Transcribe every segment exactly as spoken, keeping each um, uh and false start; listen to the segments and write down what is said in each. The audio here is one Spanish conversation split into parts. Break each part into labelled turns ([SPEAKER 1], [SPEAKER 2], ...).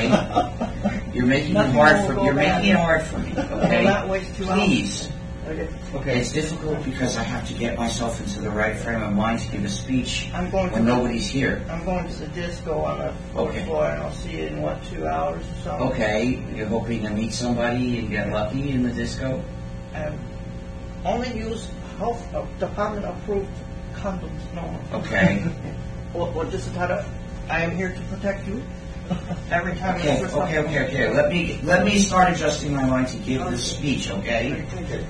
[SPEAKER 1] okay? You're making it hard for you're making it hard for me, okay? Please.
[SPEAKER 2] Okay.
[SPEAKER 1] Okay, it's difficult because I have to get myself into the right frame of mind to give a speech
[SPEAKER 2] I'm going
[SPEAKER 1] when
[SPEAKER 2] to,
[SPEAKER 1] nobody's here.
[SPEAKER 2] I'm going to the disco on the fourth
[SPEAKER 1] Okay.
[SPEAKER 2] floor, and I'll see you in, what, two hours or something?
[SPEAKER 1] Okay, you're hoping to meet somebody and get lucky in the disco?
[SPEAKER 2] And only use health uh, department approved condoms. No.
[SPEAKER 1] Okay.
[SPEAKER 2] Well, well, this is how to. I am here to protect you. Every time.
[SPEAKER 1] Okay,
[SPEAKER 2] you
[SPEAKER 1] okay, okay, okay. Let me let me start adjusting my mind to give this speech, okay?
[SPEAKER 2] Okay.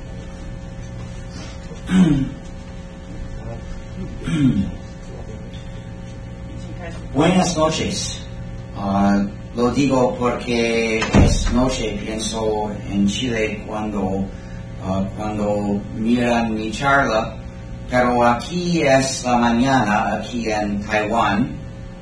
[SPEAKER 1] Buenas noches. Uh, lo digo porque es noche, pienso en Chile cuando, uh, cuando miran mi charla, pero aquí es la mañana, aquí en Taiwán,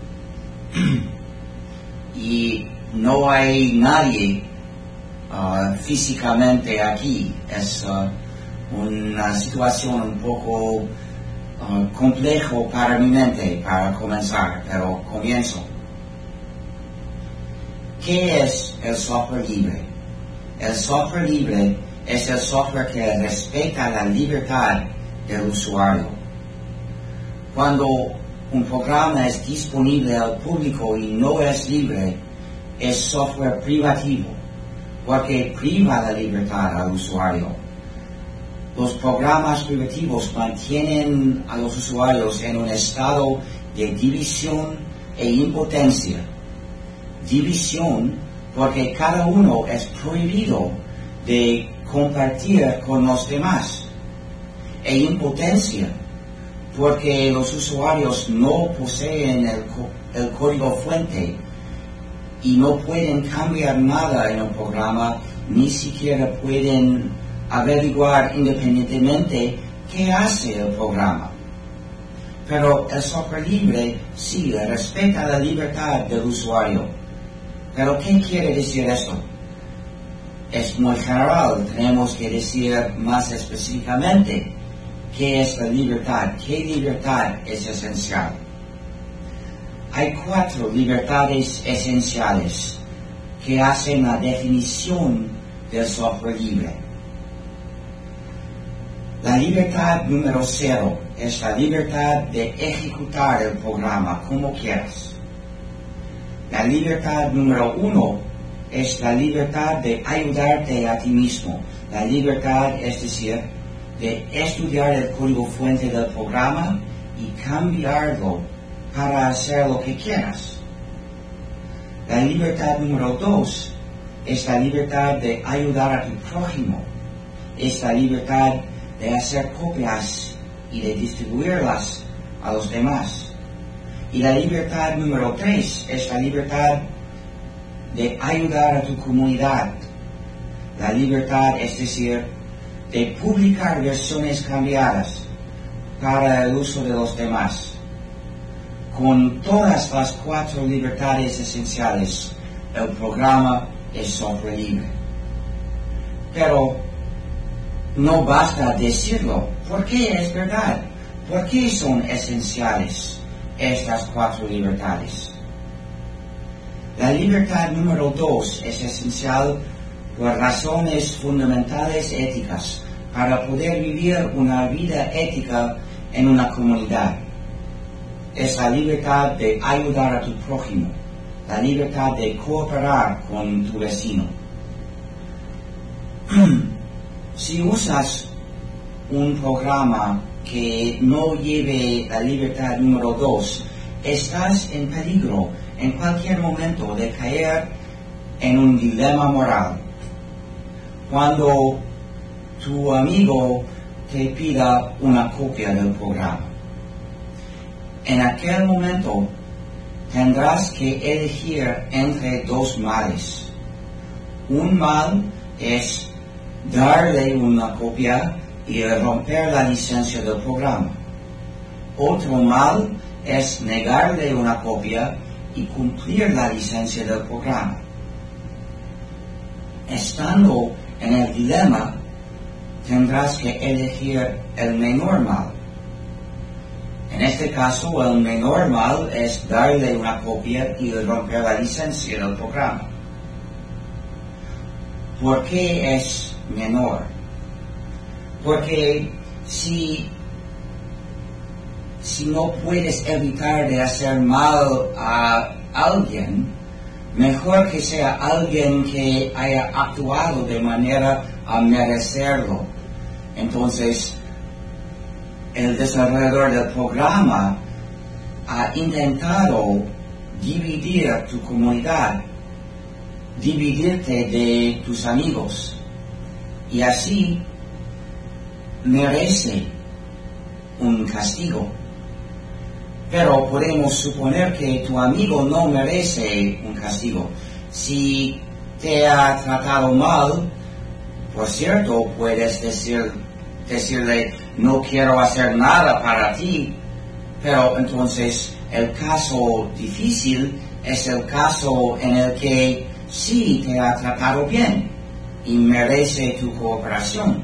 [SPEAKER 1] y no hay nadie uh, físicamente aquí. Es uh, una situación un poco uh, complejo para mi mente para comenzar, pero comienzo. ¿Qué es el software libre? El software libre es el software que respeta la libertad del usuario. Cuando un programa es disponible al público y no es libre, es software privativo, porque priva la libertad al usuario. Los programas privativos mantienen a los usuarios en un estado de división e impotencia. División porque cada uno es prohibido de compartir con los demás. E impotencia porque los usuarios no poseen el, el código fuente y no pueden cambiar nada en el programa, ni siquiera pueden averiguar independientemente qué hace el programa. Pero el software libre sí respeta la libertad del usuario. Pero ¿qué quiere decir eso? Es muy general, tenemos que decir más específicamente qué es la libertad, qué libertad es esencial. Hay cuatro libertades esenciales que hacen la definición del software libre. La libertad número cero es la libertad de ejecutar el programa como quieras. La libertad número uno es la libertad de ayudarte a ti mismo. La libertad, es decir, de estudiar el código fuente del programa y cambiarlo para hacer lo que quieras. La libertad número dos es la libertad de ayudar a tu prójimo. Es la libertad de hacer copias y de distribuirlas a los demás. Y la libertad número tres es la libertad de ayudar a tu comunidad. La libertad, es decir, de publicar versiones cambiadas para el uso de los demás. Con todas las cuatro libertades esenciales, el programa es software libre. Pero no basta decirlo. ¿Por qué es verdad? ¿Por qué son esenciales estas cuatro libertades? La libertad número dos es esencial por razones fundamentales éticas para poder vivir una vida ética en una comunidad. Es la libertad de ayudar a tu prójimo, la libertad de cooperar con tu vecino. Si usas un programa que no lleve la libertad número dos, estás en peligro en cualquier momento de caer en un dilema moral. Cuando tu amigo te pida una copia del programa, en aquel momento tendrás que elegir entre dos males. Un mal es darle una copia y romper la licencia del programa. Otro mal es negarle una copia y cumplir la licencia del programa. Estando en el dilema, tendrás que elegir el menor mal. En este caso, el menor mal es darle una copia y romper la licencia del programa. ¿Por qué es menor? Porque si, si no puedes evitar de hacer mal a alguien, mejor que sea alguien que haya actuado de manera a merecerlo. Entonces, el desarrollador del programa ha intentado dividir tu comunidad, dividirte de tus amigos, y así merece un castigo. Pero podemos suponer que tu amigo no merece un castigo. Si te ha tratado mal, por cierto, puedes decir, decirle, no quiero hacer nada para ti, pero entonces el caso difícil es el caso en el que sí te ha tratado bien y merece tu cooperación.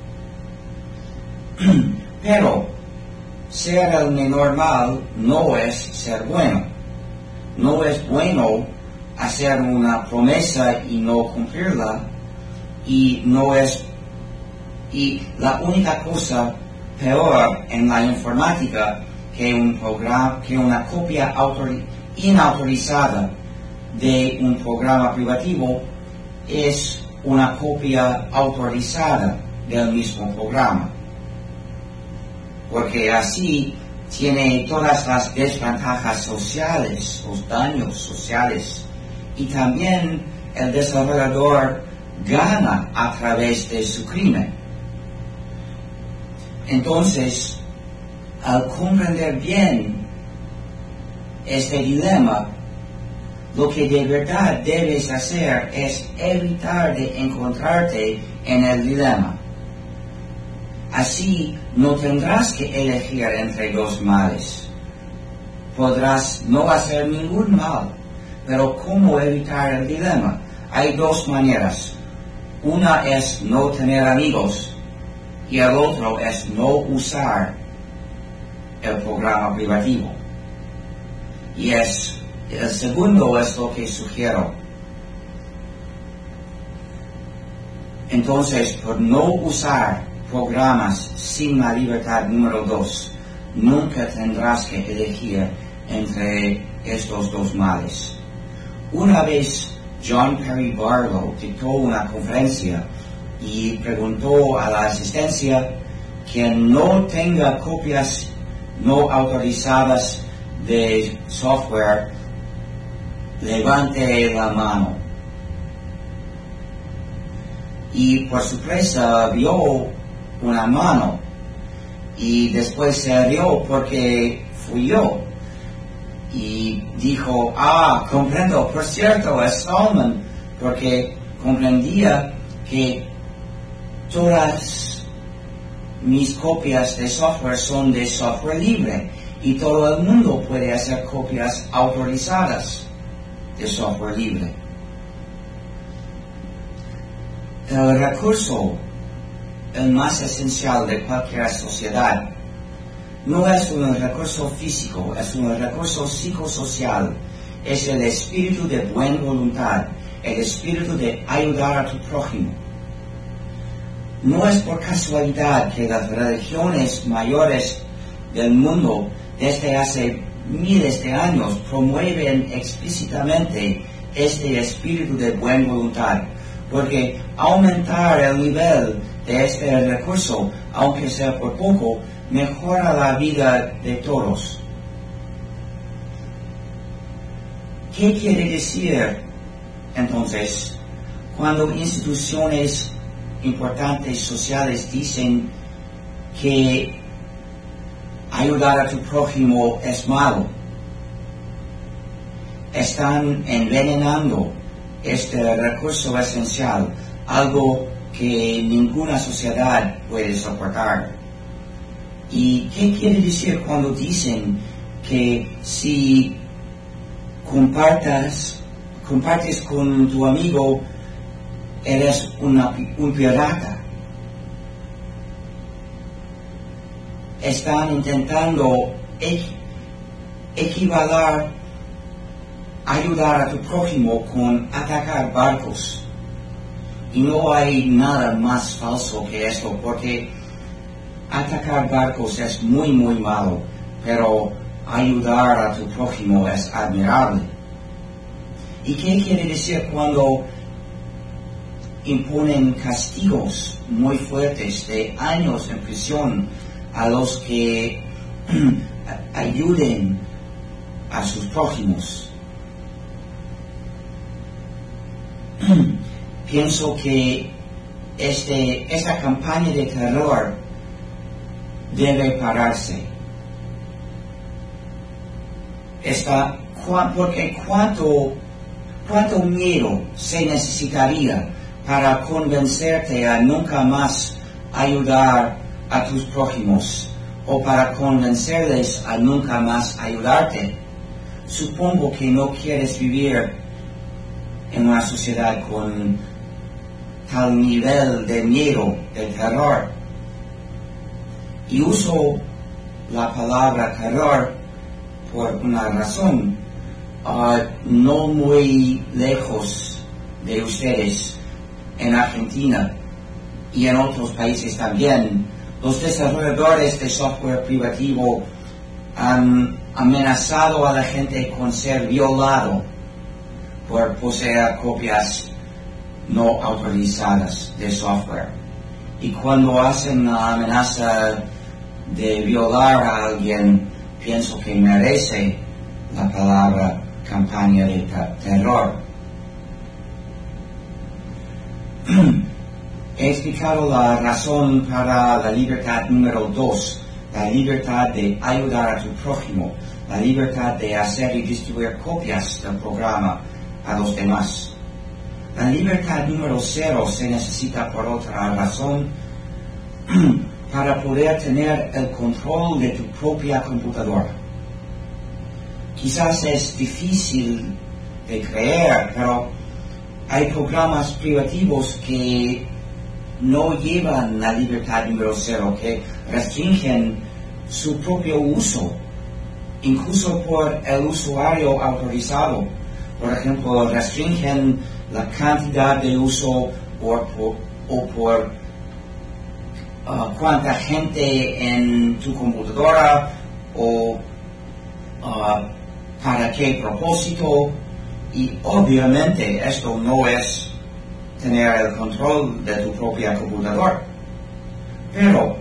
[SPEAKER 1] Pero ser el menor mal no es ser bueno. No es bueno hacer una promesa y no cumplirla, y no es y la única cosa peor en la informática que un programa, que una copia autori- inautorizada de un programa privativo es una copia autorizada del mismo programa, porque así tiene todas las desventajas sociales, los daños sociales, y también el desarrollador gana a través de su crimen. Entonces, al comprender bien este dilema, lo que de verdad debes hacer es evitar de encontrarte en el dilema. Así no tendrás que elegir entre dos males. Podrás no hacer ningún mal, pero ¿cómo evitar el dilema? Hay dos maneras. Una es no tener amigos, y el otro es no usar el programa privativo. Y es, el segundo es lo que sugiero. Entonces, por no usar programas sin la libertad número dos, nunca tendrás que elegir entre estos dos males. Una vez John Perry Barlow dictó una conferencia y preguntó a la asistencia que no tenga copias no autorizadas de software, levante la mano. Y por sorpresa vio una mano y después se rió porque fui yo. Y dijo, ah, comprendo, por cierto, es Stallman, porque comprendía que todas mis copias de software son de software libre y todo el mundo puede hacer copias autorizadas de software libre. El recurso, el más esencial de cualquier sociedad, no es un recurso físico, es un recurso psicosocial. Es el espíritu de buena voluntad, el espíritu de ayudar a tu prójimo. No es por casualidad que las religiones mayores del mundo desde hace miles de años promueven explícitamente este espíritu de buena voluntad, porque aumentar el nivel de este recurso, aunque sea por poco, mejora la vida de todos. ¿Qué quiere decir, entonces, cuando instituciones importantes sociales dicen que ayudar a tu prójimo es malo? Están envenenando este recurso esencial, algo que ninguna sociedad puede soportar. ¿Y qué quiere decir cuando dicen que si compartas, compartes con tu amigo, eres una, un pirata? Están intentando equivaler a ayudar a tu prójimo con atacar barcos. Y no hay nada más falso que esto, porque atacar barcos es muy, muy malo, pero ayudar a tu prójimo es admirable. ¿Y qué quiere decir cuando imponen castigos muy fuertes de años en prisión a los que ayuden a sus prójimos? Pienso que este, esta campaña de terror debe pararse. Esta, porque cuánto, cuánto miedo se necesitaría para convencerte a nunca más ayudar a tus prójimos, o para convencerles a nunca más ayudarte. Supongo que no quieres vivir en una sociedad con tal nivel de miedo, de terror. Y uso la palabra terror por una razón. Uh, no muy lejos de ustedes, en Argentina y en otros países también, los desarrolladores de software privativo han amenazado a la gente con ser violado por poseer copias no autorizadas de software. Y cuando hacen la amenaza de violar a alguien, pienso que merece la palabra campaña de terror. He explicado la razón para la libertad número dos, la libertad de ayudar a tu prójimo, la libertad de hacer y distribuir copias del programa a los demás. La libertad número cero se necesita por otra razón, para poder tener el control de tu propia computadora. Quizás es difícil de creer, pero hay programas privativos que no llevan la libertad número cero, que restringen su propio uso, incluso por el usuario autorizado. Por ejemplo, restringen la cantidad de uso por, por, o por uh, cuánta gente en tu computadora, o uh, para qué propósito. Y obviamente esto no es tener el control de tu propia computadora. Pero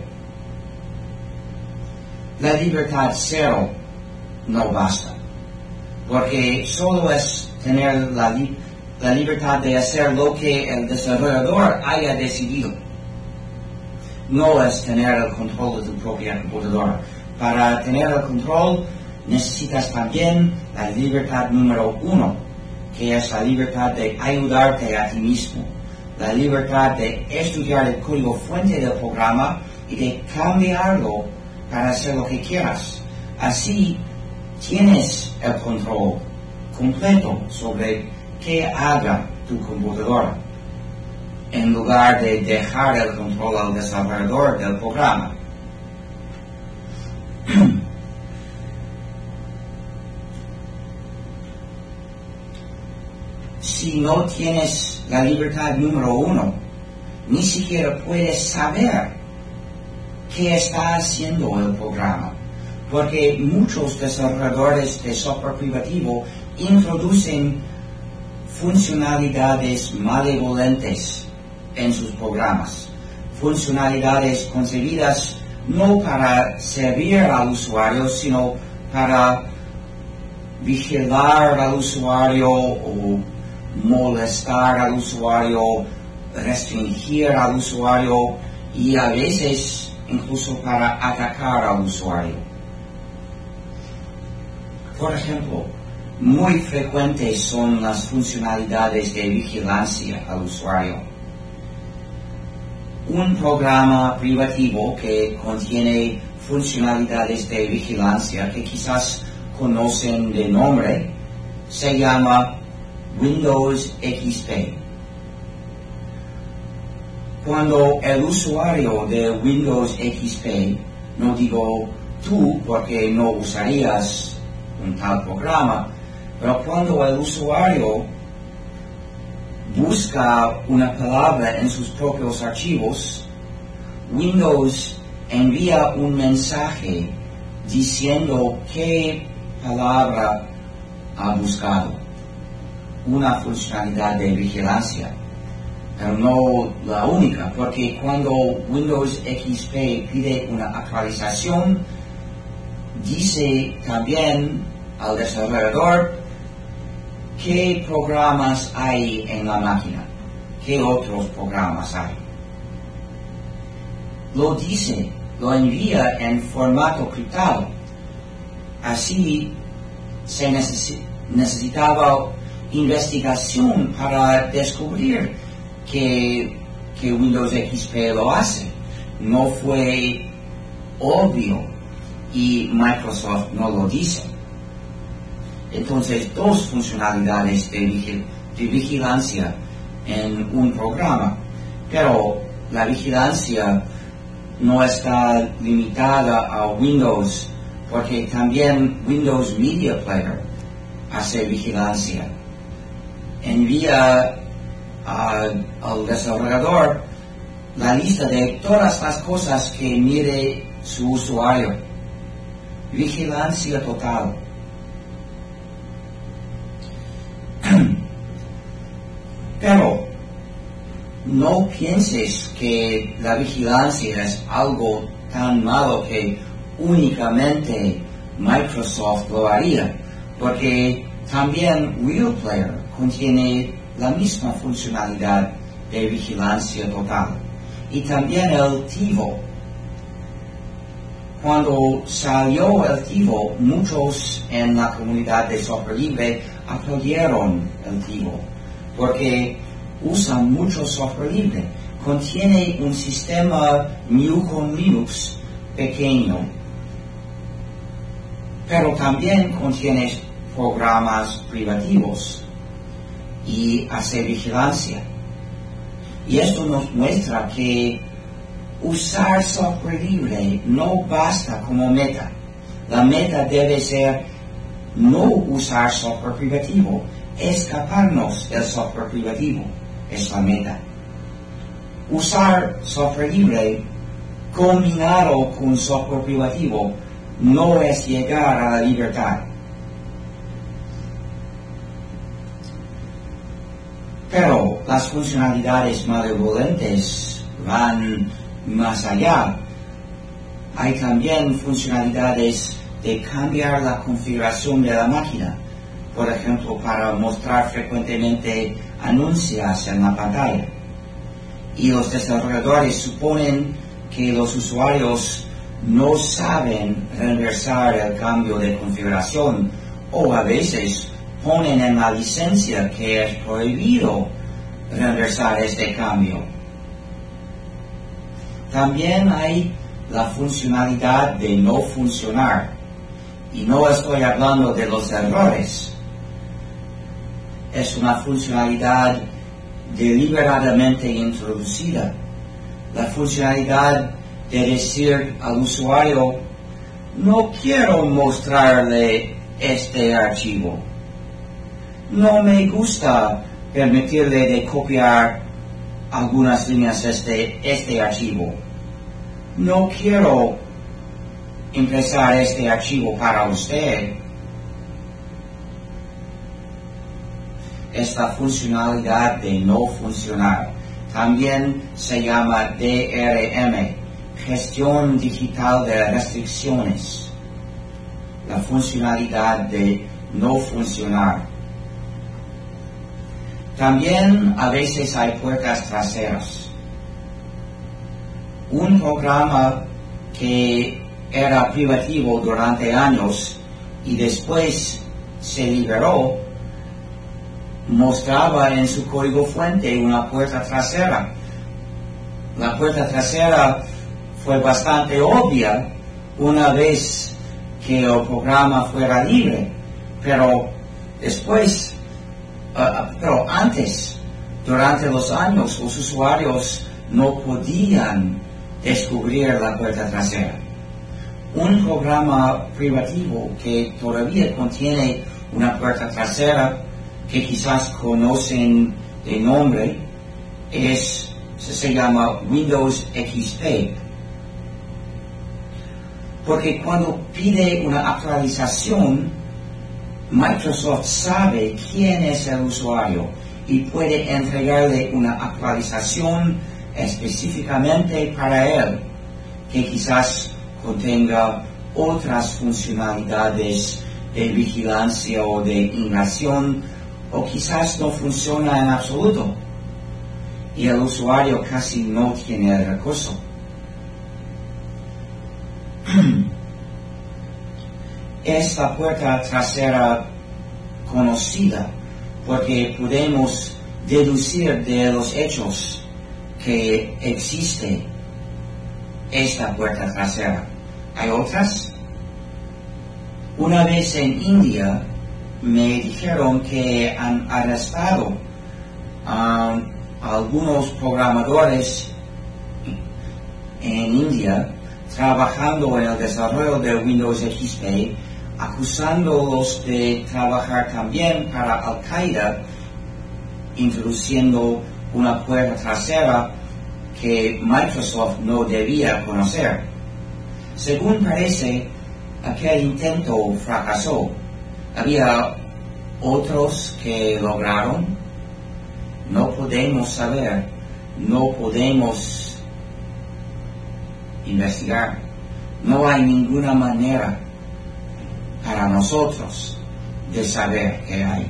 [SPEAKER 1] la libertad cero no basta, porque solo es tener la, li la libertad de hacer lo que el desarrollador haya decidido. No es tener el control de tu propia computadora. Para tener el control necesitas también la libertad número uno, que es la libertad de ayudarte a ti mismo, la libertad de estudiar el código fuente del programa y de cambiarlo para hacer lo que quieras. Así tienes el control completo sobre qué haga tu computadora, en lugar de dejar el control al desarrollador del programa. Si no tienes la libertad número uno, ni siquiera puedes saber qué está haciendo el programa, porque muchos desarrolladores de software privativo introducen funcionalidades malevolentes en sus programas, funcionalidades concebidas no para servir al usuario, sino para vigilar al usuario o molestar al usuario, restringir al usuario y a veces incluso para atacar al usuario. Por ejemplo, muy frecuentes son las funcionalidades de vigilancia al usuario. Un programa privativo que contiene funcionalidades de vigilancia que quizás conocen de nombre se llama Windows X P. Cuando el usuario de Windows X P, no digo tú, porque no usarías un tal programa, pero cuando el usuario busca una palabra en sus propios archivos, Windows envía un mensaje diciendo qué palabra ha buscado. Una funcionalidad de vigilancia, pero no la única, porque cuando Windows X P pide una actualización, dice también al desarrollador qué programas hay en la máquina, qué otros programas hay. Lo dice, lo envía en formato criptado. Así se necesi- necesitaba investigación para descubrir que, que Windows X P lo hace. No fue obvio y Microsoft no lo dice. Entonces, dos funcionalidades de, vigil- de vigilancia en un programa, pero la vigilancia no está limitada a Windows, porque también Windows Media Player hace vigilancia. Envía uh, al desarrollador la lista de todas las cosas que mire su usuario. Vigilancia total. Pero no pienses que la vigilancia es algo tan malo que únicamente Microsoft lo haría, porque también Real Player contiene la misma funcionalidad de vigilancia total. Y también el TiVo. Cuando salió el TiVo, muchos en la comunidad de software libre aplaudieron el TiVo, porque usa mucho software libre. Contiene un sistema New con Linux pequeño, pero también contiene programas privativos y hace vigilancia. Y esto nos muestra que usar software libre no basta como meta. La meta debe ser no usar software privativo, escaparnos del software privativo. Es la meta. Usar software libre combinado con software privativo no es llegar a la libertad. Pero las funcionalidades malevolentes van más allá. Hay también funcionalidades de cambiar la configuración de la máquina, por ejemplo, para mostrar frecuentemente anuncios en la pantalla. Y los desarrolladores suponen que los usuarios no saben reversar el cambio de configuración, o a veces ponen en la licencia que es prohibido reversar este cambio. También hay la funcionalidad de no funcionar, y no estoy hablando de los errores. Es una funcionalidad deliberadamente introducida. La funcionalidad de decir al usuario: no quiero mostrarle este archivo. No me gusta permitirle de copiar algunas líneas de este, este archivo. No quiero ingresar este archivo para usted. Esta funcionalidad de no funcionar también se llama D R M, Gestión Digital de Restricciones. La funcionalidad de no funcionar. También a veces hay puertas traseras. Un programa que era privativo durante años y después se liberó, mostraba en su código fuente una puerta trasera. La puerta trasera fue bastante obvia una vez que el programa fuera libre, pero después, uh, pero antes, durante los años, los usuarios no podían descubrir la puerta trasera. Un programa privativo que todavía contiene una puerta trasera que quizás conocen de nombre es, se llama Windows X P. Porque cuando pide una actualización, Microsoft sabe quién es el usuario y puede entregarle una actualización específicamente para él, que quizás contenga otras funcionalidades de vigilancia o de invasión, o quizás no funciona en absoluto y el usuario casi no tiene el recurso. Es la puerta trasera conocida porque podemos deducir de los hechos que existe esta puerta trasera. ¿Hay otras? Una vez en India me dijeron que han arrestado a um, algunos programadores en India trabajando en el desarrollo de Windows X P, acusándolos de trabajar también para Al-Qaeda, introduciendo una puerta trasera que Microsoft no debía conocer. Según parece, aquel intento fracasó. Había otros que lograron. No podemos saber, no podemos investigar. No hay ninguna manera para nosotros de saber qué hay.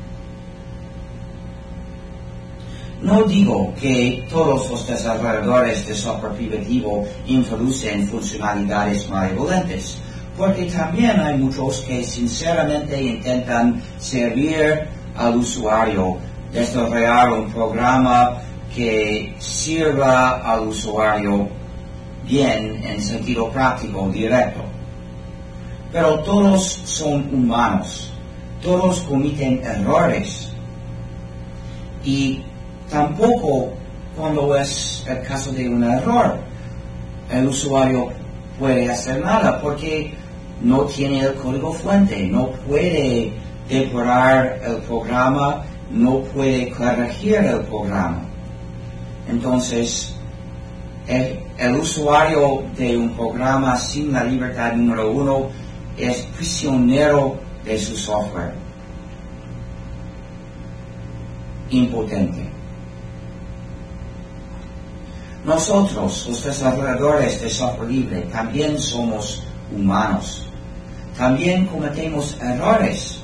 [SPEAKER 1] No digo que todos los desarrolladores de software privativo introducen funcionalidades malevolentes, porque también hay muchos que sinceramente intentan servir al usuario, desarrollar un programa que sirva al usuario bien en sentido práctico directo. Pero todos son humanos, todos cometen errores, y tampoco cuando es el caso de un error el usuario puede hacer nada porque no tiene el código fuente, no puede depurar el programa, no puede corregir el programa. Entonces, el, el usuario de un programa sin la libertad número uno es prisionero de su software. Impotente. Nosotros, los desarrolladores de software libre, también somos humanos. También cometemos errores.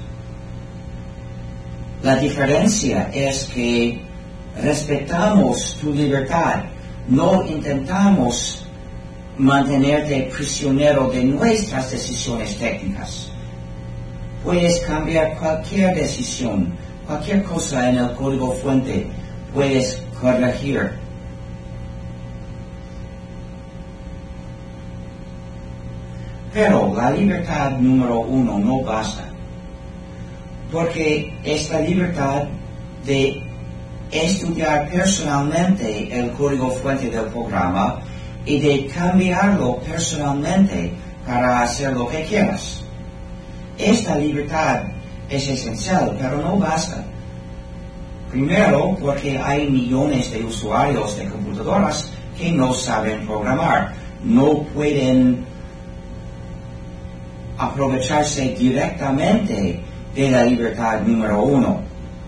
[SPEAKER 1] La diferencia es que respetamos tu libertad, no intentamos mantenerte prisionero de nuestras decisiones técnicas. Puedes cambiar cualquier decisión, cualquier cosa en el código fuente, puedes corregir. Pero la libertad número uno no basta, porque esta libertad de estudiar personalmente el código fuente del programa y de cambiarlo personalmente para hacer lo que quieras. Esta libertad es esencial, pero no basta. Primero, porque hay millones de usuarios de computadoras que no saben programar, no pueden aprovecharse directamente de la libertad número uno.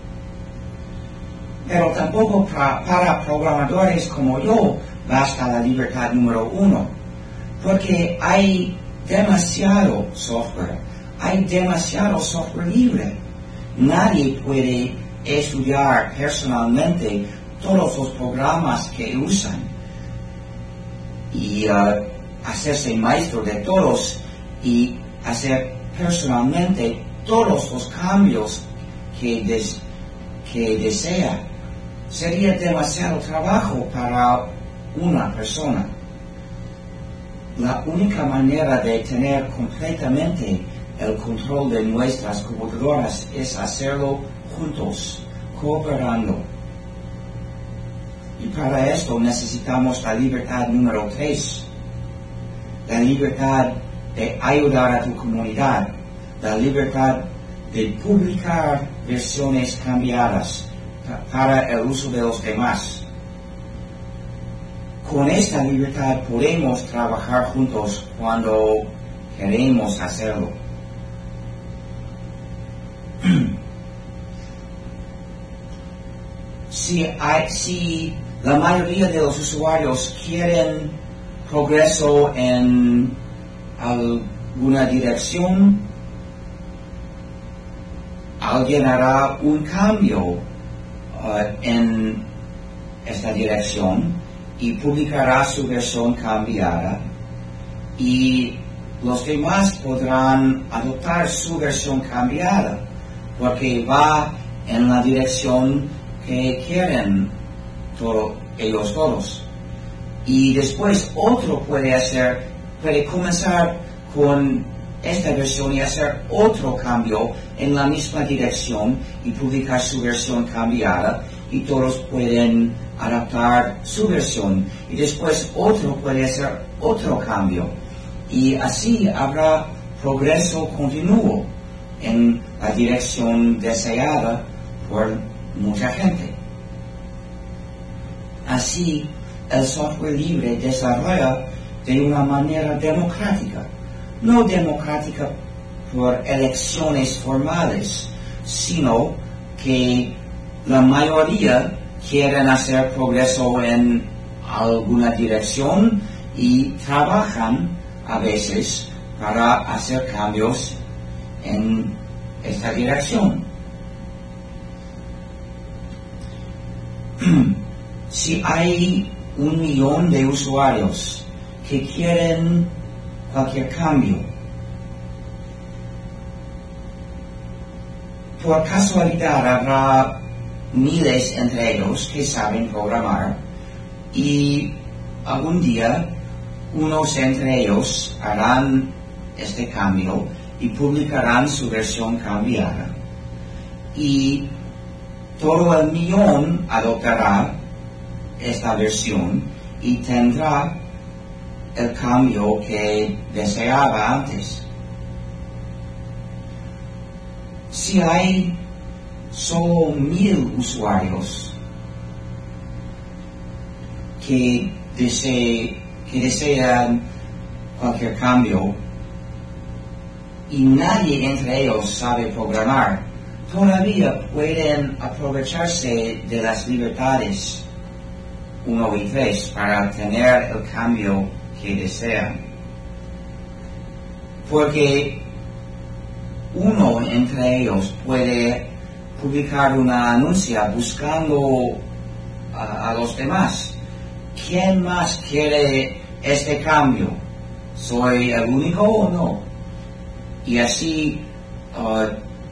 [SPEAKER 1] Pero tampoco para, para programadores como yo basta la libertad número uno, porque hay demasiado software, hay demasiado software libre. Nadie puede estudiar personalmente todos los programas que usan y uh, hacerse maestro de todos y hacer personalmente todos los cambios que, des, que desea. Sería demasiado trabajo para una persona. La única manera de tener completamente el control de nuestras computadoras es hacerlo juntos, cooperando. Y para esto necesitamos la libertad número tres, la libertad de ayudar a tu comunidad, la libertad de publicar versiones cambiadas para el uso de los demás. Con esta libertad podemos trabajar juntos cuando queremos hacerlo. Si, hay, si la mayoría de los usuarios quieren progreso en alguna dirección, alguien hará un cambio uh, en esta dirección y publicará su versión cambiada, y los demás podrán adoptar su versión cambiada porque va en la dirección que quieren todo, ellos todos. Y después otro puede hacer, puede comenzar con esta versión y hacer otro cambio en la misma dirección y publicar su versión cambiada, y todos pueden adaptar su versión, y después otro puede hacer otro cambio, y así habrá progreso continuo en la dirección deseada por mucha gente. Así, el software libre desarrolla de una manera democrática, no democrática por elecciones formales, sino que la mayoría quieren hacer progreso en alguna dirección y trabajan a veces para hacer cambios en esta dirección. Si hay un millón de usuarios que quieren cualquier cambio, por casualidad habrá miles entre ellos que saben programar, y algún día unos entre ellos harán este cambio y publicarán su versión cambiada, y todo el millón adoptará esta versión y tendrá el cambio que deseaba antes. Si hay solo mil usuarios que, dese, que desean cualquier cambio y nadie entre ellos sabe programar, todavía pueden aprovecharse de las libertades uno y tres para tener el cambio que desean. Porque uno entre ellos puede publicar una anuncia buscando a, a los demás. ¿Quién más quiere este cambio? ¿Soy el único o no? Y así uh,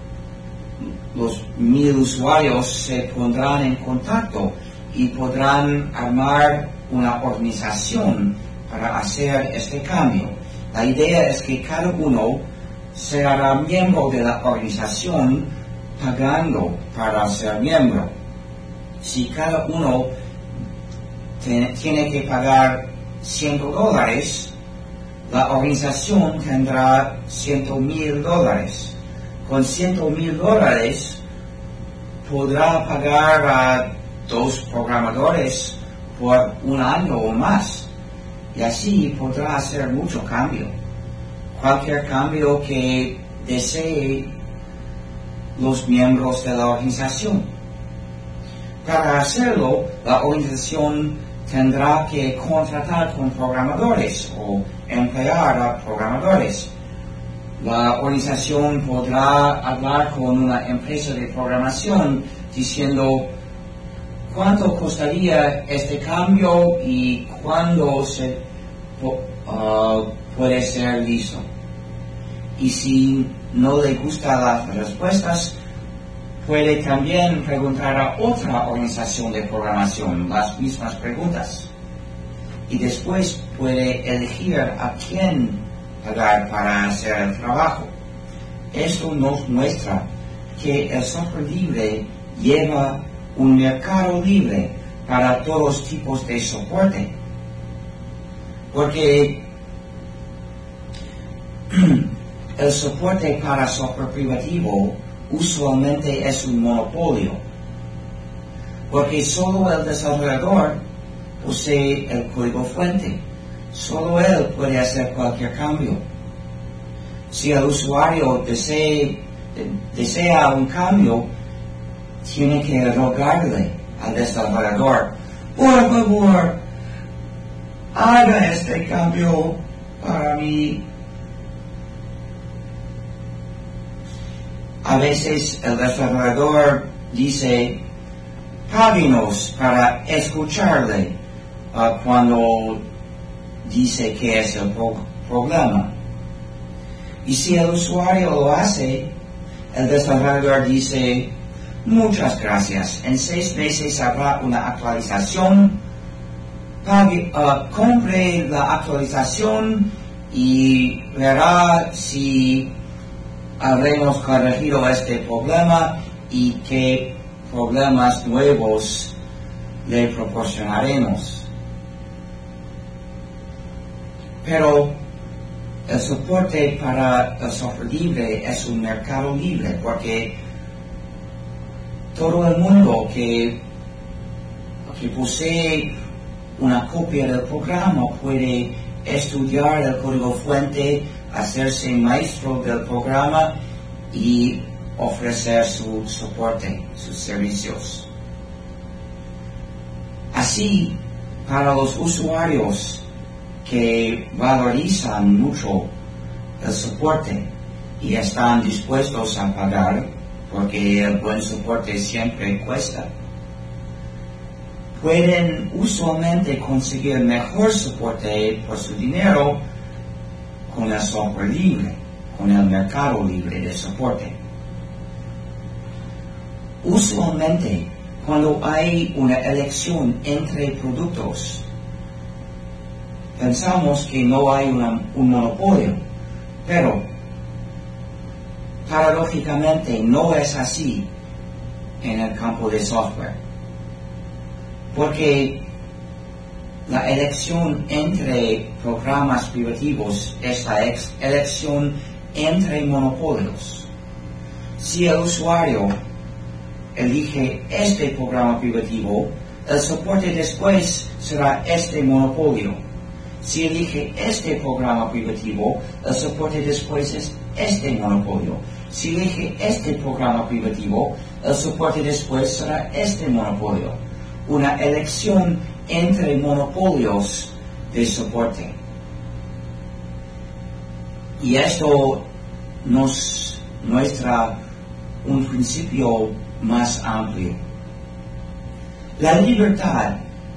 [SPEAKER 1] los mil usuarios se pondrán en contacto y podrán armar una organización para hacer este cambio. La idea es que cada uno se hará miembro de la organización pagando para ser miembro. Si cada uno te, tiene que pagar cien dólares, la organización tendrá cien mil dólares. Con cien mil dólares podrá pagar a dos programadores por un año o más, y así podrá hacer mucho cambio. Cualquier cambio que desee los miembros de la organización. Para hacerlo, la organización tendrá que contratar con programadores o emplear a programadores. La organización podrá hablar con una empresa de programación diciendo cuánto costaría este cambio y cuándo se uh, puede ser listo. Y si no le gustan las respuestas, puede también preguntar a otra organización de programación las mismas preguntas. Y después puede elegir a quién pagar para hacer el trabajo. Esto nos muestra que el software libre lleva un mercado libre para todos tipos de soporte. Porque el soporte para software privativo usualmente es un monopolio, porque solo el desarrollador posee el código fuente. Solo él puede hacer cualquier cambio. Si el usuario desea, desea un cambio, tiene que rogarle al desarrollador: por favor, haga este cambio para mí. A veces el desarrollador dice: páguenos para escucharle uh, cuando dice que es el pro- problema. Y si el usuario lo hace, el desarrollador dice: muchas gracias, en seis meses habrá una actualización, pague, uh, compre la actualización y verá si habremos corregido este problema y qué problemas nuevos le proporcionaremos. Pero el soporte para el software libre es un mercado libre, porque todo el mundo que, que posee una copia del programa puede estudiar el código fuente, hacerse maestro del programa y ofrecer su soporte, sus servicios. Así, para los usuarios que valorizan mucho el soporte y están dispuestos a pagar, porque el buen soporte siempre cuesta, pueden usualmente conseguir mejor soporte por su dinero con el software libre, con el mercado libre de soporte. Usualmente, cuando hay una elección entre productos, pensamos que no hay una, un monopolio, pero paradójicamente no es así en el campo de software, porque la elección entre programas privativos es la ex- elección entre monopolios. Si el usuario elige este programa privativo, el soporte después será este monopolio. Si elige este programa privativo, el soporte después es este monopolio. Si elige este programa privativo, el soporte después será este monopolio. Una elección entre monopolios de soporte. Y esto nos muestra un principio más amplio. La libertad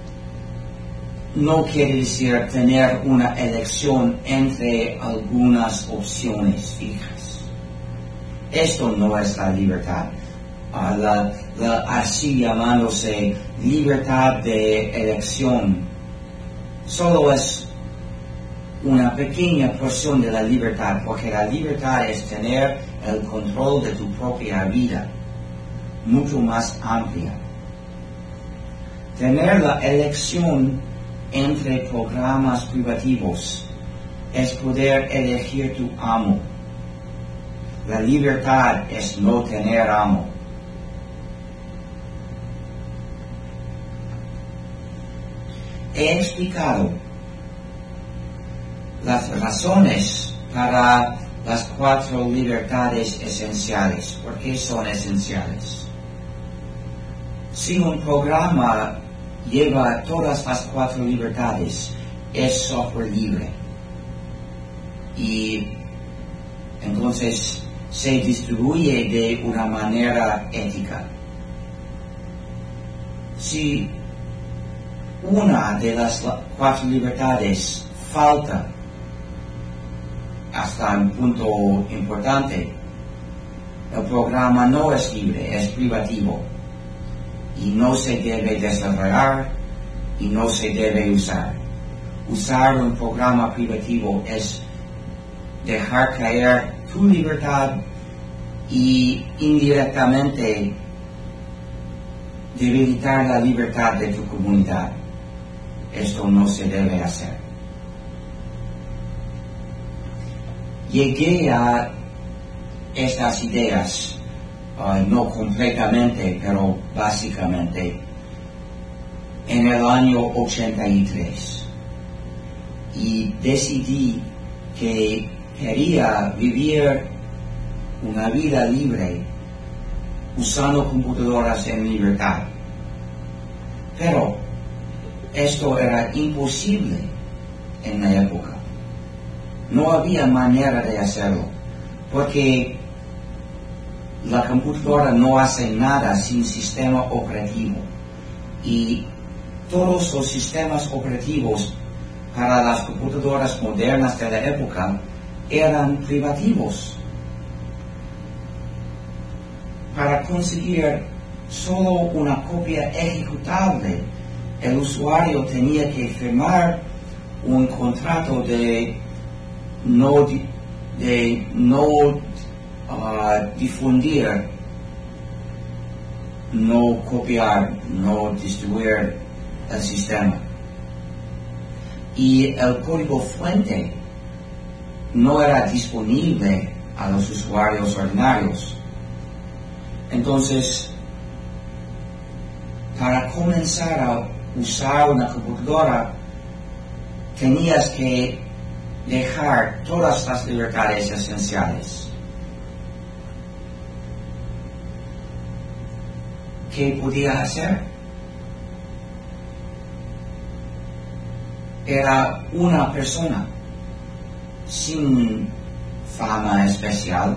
[SPEAKER 1] no quiere decir tener una elección entre algunas opciones fijas. Esto no es la libertad. Uh, la, la, así llamándose libertad de elección solo es una pequeña porción de la libertad, porque la libertad es tener el control de tu propia vida, mucho más amplia. Tener la elección entre programas privativos es poder elegir tu amo. La libertad es no tener amo. He explicado las razones para las cuatro libertades esenciales. ¿Por qué son esenciales? Si un programa lleva todas las cuatro libertades, es software libre. Y entonces se distribuye de una manera ética. Si una de las cuatro libertades falta hasta un punto importante, el programa no es libre, es privativo y no se debe desarrollar y no se debe usar. Usar un programa privativo es dejar caer tu libertad y indirectamente debilitar la libertad de tu comunidad. Esto no se debe hacer. llegué a estas ideas, uh, no completamente, pero básicamente, en el año ochenta y tres. Y decidí que quería vivir una vida libre usando computadoras en libertad. Pero esto era imposible en la época. No había manera de hacerlo, porque la computadora no hace nada sin sistema operativo. Y todos los sistemas operativos para las computadoras modernas de la época eran privativos. Para conseguir solo una copia ejecutable, el usuario tenía que firmar un contrato de no, de no uh, difundir, no copiar, no distribuir el sistema. Y el código fuente no era disponible a los usuarios ordinarios. Entonces, para comenzar a usar una computadora, tenías que dejar todas las libertades esenciales. ¿Qué podía hacer? Era una persona sin fama especial,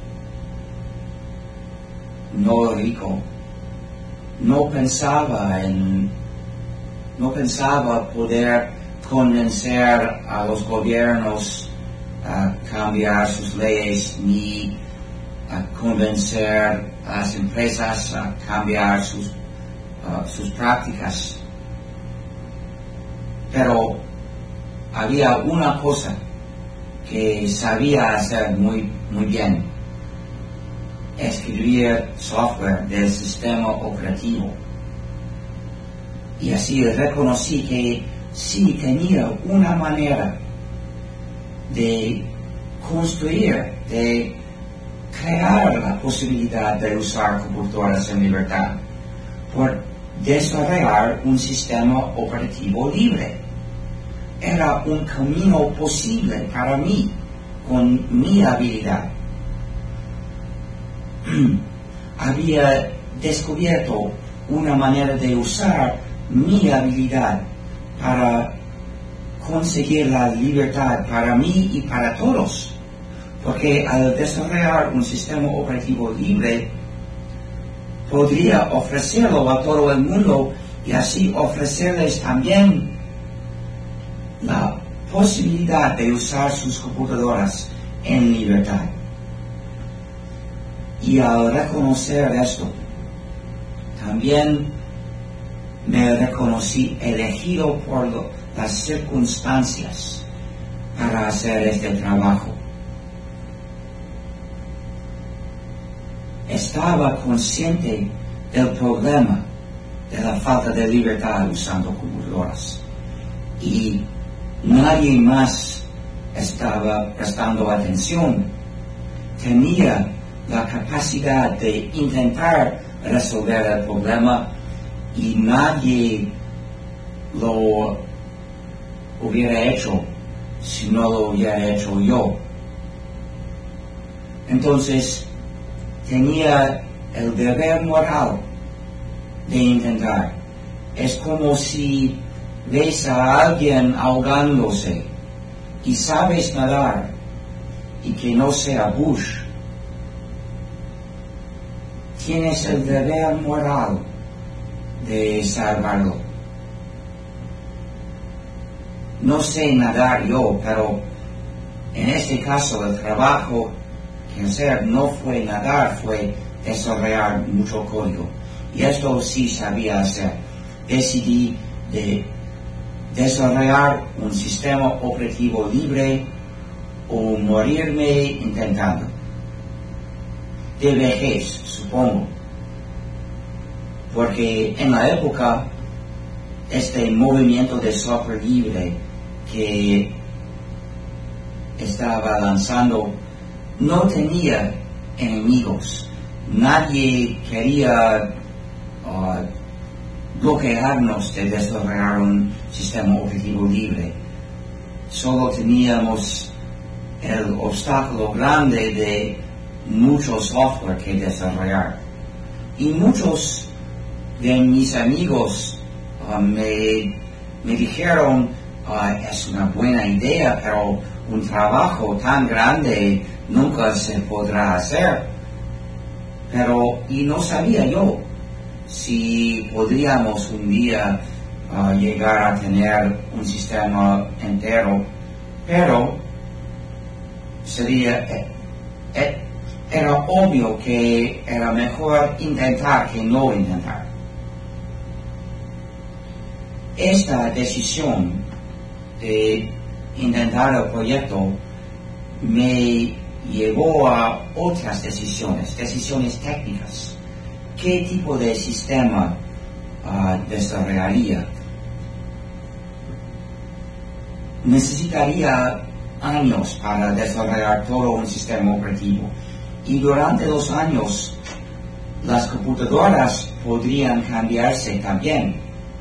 [SPEAKER 1] no rico, no pensaba en, no pensaba poder convencer a los gobiernos a cambiar sus leyes, ni a convencer a las empresas a cambiar sus, uh, sus prácticas. Pero había una cosa que sabía hacer muy, muy bien: escribir software del sistema operativo. Y así reconocí que sí tenía una manera de construir, de crear la posibilidad de usar computadoras en libertad, por desarrollar un sistema operativo libre. Era un camino posible para mí, con mi habilidad. Había descubierto una manera de usar mi habilidad para conseguir la libertad para mí y para todos, porque al desarrollar un sistema operativo libre podría ofrecerlo a todo el mundo y así ofrecerles también la posibilidad de usar sus computadoras en libertad. Y al reconocer esto, también me reconocí elegido por lo, las circunstancias para hacer este trabajo. Estaba consciente del problema de la falta de libertad usando computadoras, y nadie más estaba prestando atención. Tenía la capacidad de intentar resolver el problema y nadie lo hubiera hecho si no lo hubiera hecho yo. Entonces tenía el deber moral de intentar. Es como si ves a alguien ahogándose y sabes nadar y que no sea Bush. Tienes el deber moral de salvarlo. No sé nadar yo, pero en este caso el trabajo que hacer no fue nadar, fue desarrollar mucho código. Y esto sí sabía hacer. Decidí de desarrollar un sistema operativo libre o morirme intentando. De vejez, supongo. Porque en la época, este movimiento de software libre que estaba lanzando no tenía enemigos. Nadie quería uh, bloquearnos de desarrollar un sistema operativo libre. Solo teníamos el obstáculo grande de mucho software que desarrollar. Y muchos de mis amigos uh, me, me dijeron, uh, es una buena idea, pero un trabajo tan grande nunca se podrá hacer. Pero, y no sabía yo si podríamos un día uh, llegar a tener un sistema entero, pero sería, eh, eh, era obvio que era mejor intentar que no intentar. Esta decisión de intentar el proyecto me llevó a otras decisiones, decisiones técnicas. ¿Qué tipo de sistema uh, desarrollaría? Necesitaría años para desarrollar todo un sistema operativo, y durante los años las computadoras podrían cambiarse también.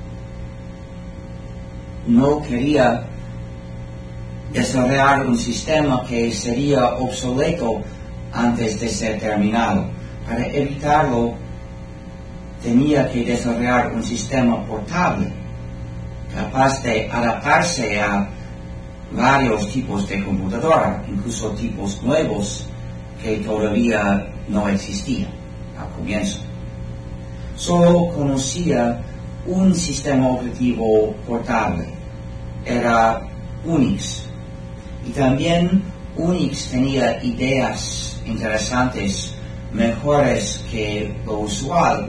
[SPEAKER 1] No quería desarrollar un sistema que sería obsoleto antes de ser terminado. Para evitarlo, tenía que desarrollar un sistema portable, capaz de adaptarse a varios tipos de computadora, incluso tipos nuevos que todavía no existían al comienzo. Solo conocía un sistema operativo portable, era Unix. Y también Unix tenía ideas interesantes, mejores que lo usual.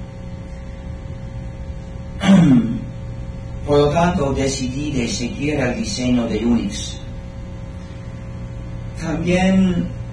[SPEAKER 1] Por lo tanto, decidí de seguir el diseño de Unix. También